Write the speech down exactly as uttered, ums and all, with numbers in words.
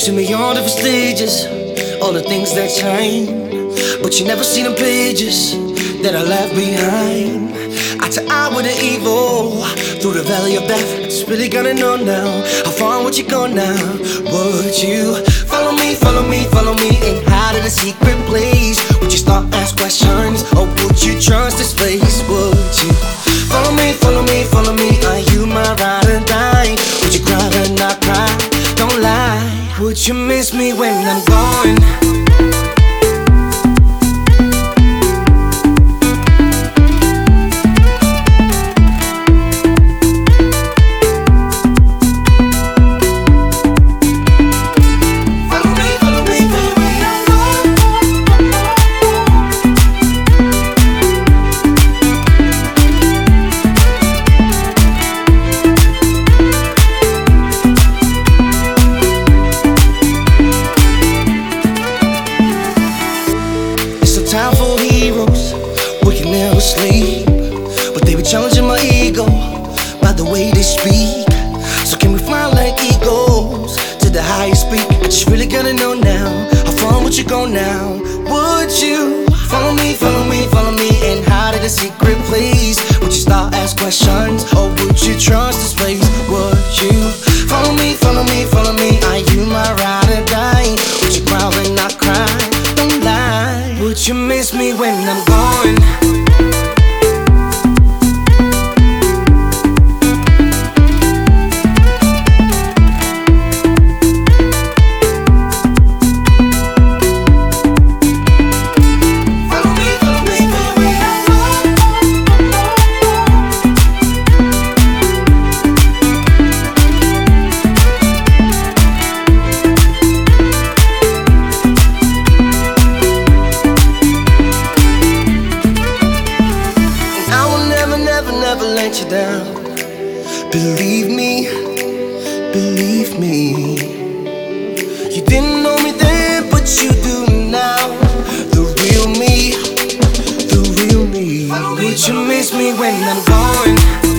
see me on different stages, all the things that change, but you never see them pages that I left behind. Eye to eye with the evil, through the valley of death. I just really gotta know now, how far would you go now? Would you follow me, follow me, follow me, and hide in a secret place? Would you start ask questions, or would you trust this place? Would you follow me, follow me, follow me? Are you my ride or die? Would you cry or not cry? Don't lie. Would you miss me when I'm gone? Time for heroes, we can never sleep, but they be challenging my ego by the way they speak. So can we fly like eagles to the highest peak? I just really gotta know now, how far would you go now? Would you follow me, follow me, follow me, and hide in a secret place? Would you start ask questions, or would you trust this place? Would you follow me, follow me, follow me? Are you my ride or die? Would you cry and not cry? Don't lie. Would you miss me when I'm gone? Never let you down. Believe me, believe me. You didn't know me then, but you do now. The real me, the real me. Would you miss me when I'm gone?